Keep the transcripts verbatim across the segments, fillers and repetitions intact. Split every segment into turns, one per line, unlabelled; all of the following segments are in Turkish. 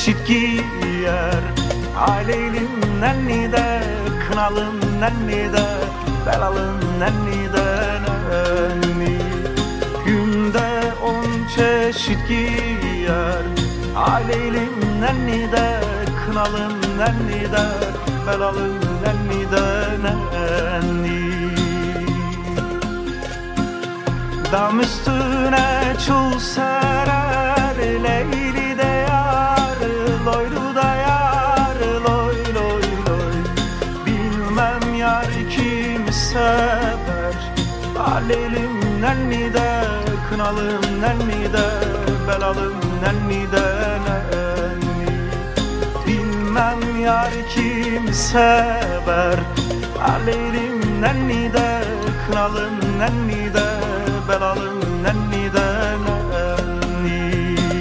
çeşit giyer. Aleylim nenni de, kınalım nenni de, belalım nenni de nenni. Günde on çeşit giyer. Aleylim nenni de, kınalım nenni de, belalım nenni de nenni. Dam üstüne çul serer, leyli de yar, loylu da yar, loy loy loy. Bilmem yar kimi sever. Aleylim nenni de, kınalım nenni de, belalım nenni de nenni. Bilmem yar kimi sever. Aleylim nenni de, kınalım nenni de, belalım nenni de nenni.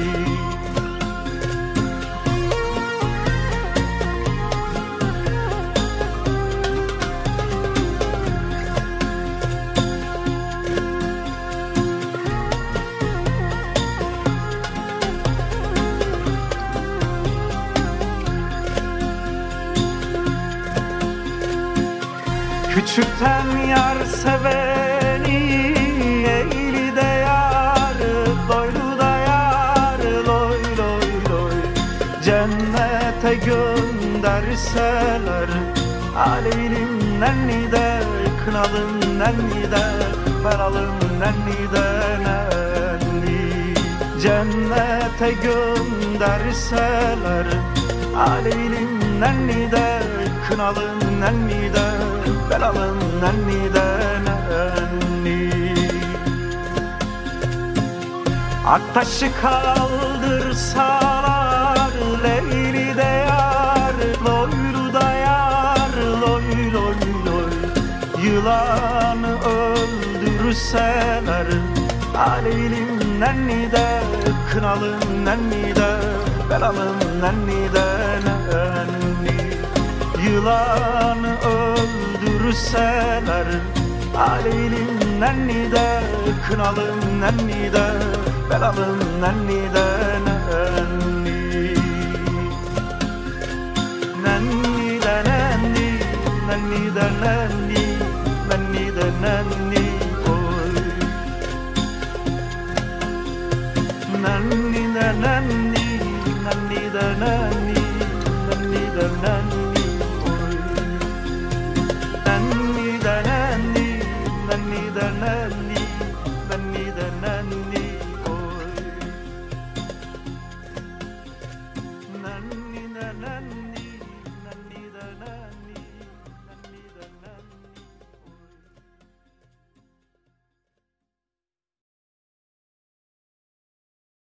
Küçükten yar seveni, eğli de yar, doylu da yar, loy loy loy. Cennete gönderseler, aleylim nenni de, kınalım nenni de, belalım nenni de nenni. Cennete gönderseler, aleylim nenni de, kınalım nenni de, belalım nenni de nenni. Aktaşı kaldırsalar, leyli de yar, loylu da yar, loy loy loy. Yılanı öldürseler, aleylim nenni de, kınalım nenni de, belalım nenni de nenni. Yılanı öldürseler, aleylim nenni de, kınalım nenni de, belalım nenni de nenni. Nenni de nenni, nenni de nenni.